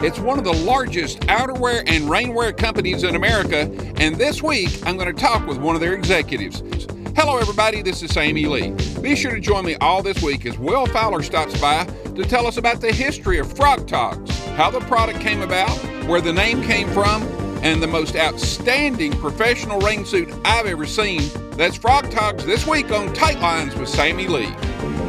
It's one of the largest outerwear and rainwear companies in America, and this week I'm going to talk with one of their executives. Hello everybody, this is Sammy Lee. Be sure to join me all this week as Will Fowler stops by to tell us about the history of Frogg Toggs, how the product came about, where the name came from, and the most outstanding professional rain suit I've ever seen. That's Frogg Toggs this week on Tight Lines with Sammy Lee.